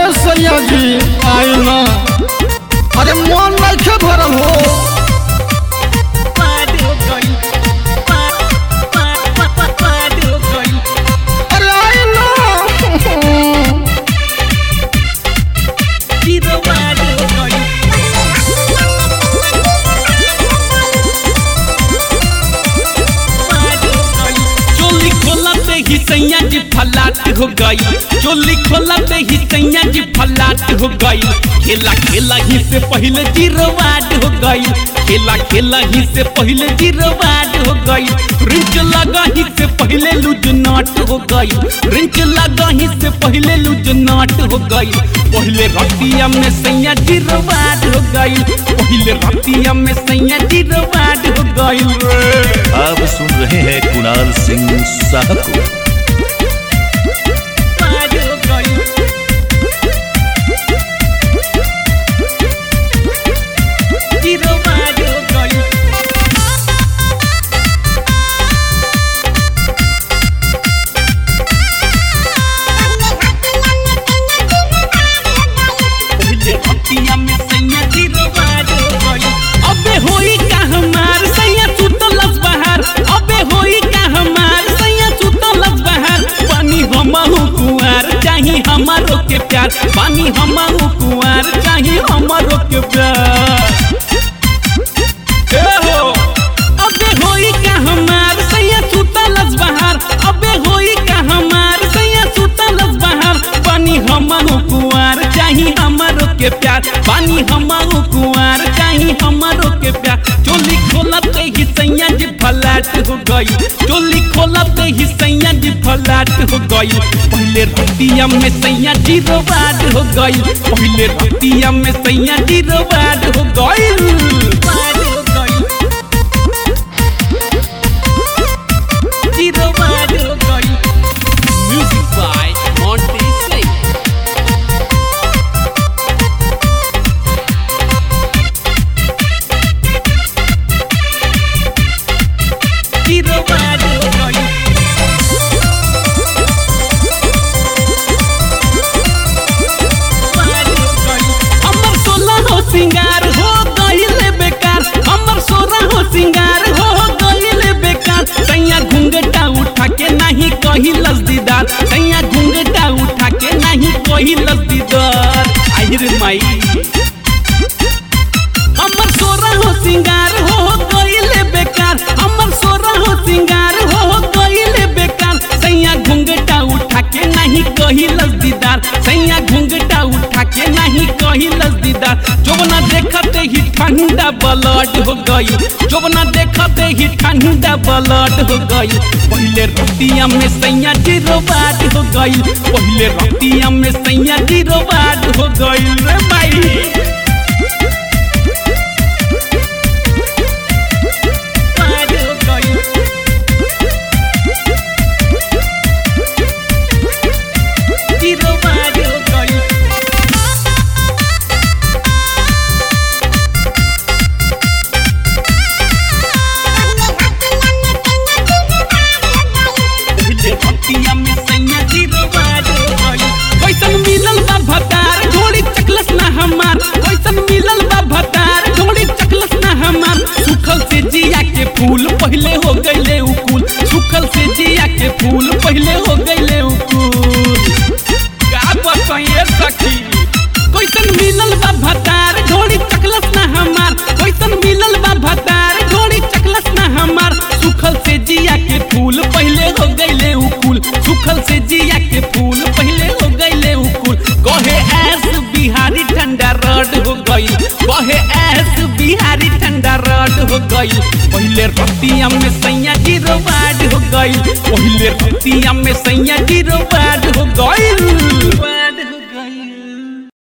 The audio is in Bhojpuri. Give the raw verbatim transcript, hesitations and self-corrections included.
सैया जी आई ना अरे मन नहीं भरल हो अरे आई ना चोली खोलते ही सैया जी फलाट हो गई चोली खोलते ही सैया जी फलाट हो गई खेला खेला ही से पहले जीरोवाट हो गई खेला खेला ही से पहले जीरोवाट हो गई रिंच लगा ही से पहले लूज नॉट हो गई रिंच लगा ही से पहले लूज नॉट हो गई पहले रतिया में सैया जीरोवाट हो गई पहले रतिया में सैया जीरोवाट हो गई। आप सुन रहे हैं कुणाल सिंह साह को। अबे होई का हमार सैया सुतलस बहार अबे होई का हमार सैया सुतलस बहार पानी हमहु कुआर चाही हमारो के प्यार पानी हमहु कुआर चाही हमारो के प्यार ए हो अबे होई का हमार सैया सुतलस बहार अबे होई का हमार सैया सुतलस बहार पानी हमहु कुआर चाही हमारो के प्यार पानी हमहु कुआर चाही हमारो के प्यार चोली खोलते ही सैया जी फलाट हो गई चोली खोलते ही सैया जी फलाट हो गई पहले रतिया में सैया जी रोवाट हो गई पहले रतिया में सैया जी रोवाट हो गई। Music by Monty Singh. हमर सोलह हो सिंगार हो गइले बेकार हमर सोलह हो सिंगार हो गइले बेकार सैया घुंघटा उठा के नहीं कहिलस दीदार सैया घुंघटा उठा के नहीं कहिलस दीदार आई रे माई हमर सोलह हो सिंगार हो गइले बेकार हमर सोलह हो सिंगार हो गइले बेकार सैया घुंघटा उठा के नहीं कहिलस दीदार सैया घुंघटा उठा के नहीं कहिलस दीदार जोबना देखते ही ठंडा ब्लड हो गई जोबना देखते ही ठंडा ब्लड हो गई पहले रतिया में सैया जीरोवाट हो गई पहले रतिया में सैया जीरोवाट हो गई रे भाई। कैसन मिलल बा भतार घोड़ी चकलस ना हमार कैसन मिलल बा भतार घोड़ी चकलस ना हमार सुखल से जिया के फूल पहले हो गइले उकुल सुखल से जिया के फूल पहले हो गइले उकुल का बताइए सखी कैसन मिलल बा भतार घोड़ी चकलस ना हमार कैसन मिलल बा भतार घोड़ी चकलस ना हमार सुखल से जिया के फूल पहले हो गइले उकुल सुखल से जिया के फूल पहले हो गइले उकुल कहे ऐस बिहारी ठंडा रड हो गई कहे ऐस बिहारी ठंडा रड हो गई पहले रतिया में सैया जीरोवाट हो गई पहले रतिया में सैया जीरोवाट हो गई।